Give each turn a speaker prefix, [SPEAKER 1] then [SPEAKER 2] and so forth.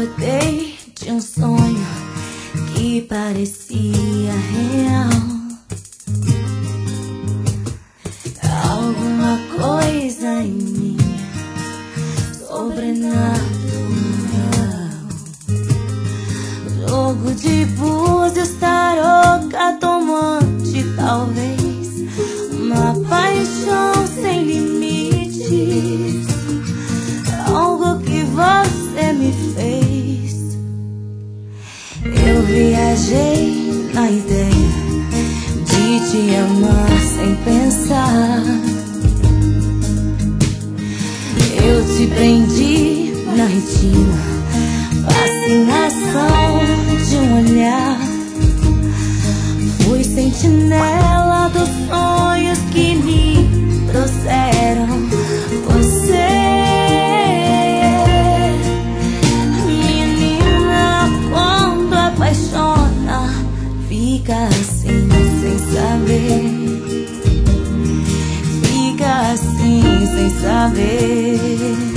[SPEAKER 1] Acordei de um sonho que parecia real. Alguma coisa em mim sobrenatural. Jogo de búzios, tarô, cartomante, talvez uma paixão sem limites. Algo que você me fez. Eu viajei na ideia de te amar sem pensar. Eu te prendi na retina, fascinação de um olhar. Fui sentinela dos sonhos que me trouxeram você. Menina, quando apaixona, fica assim sem saber. Fica assim sem saber.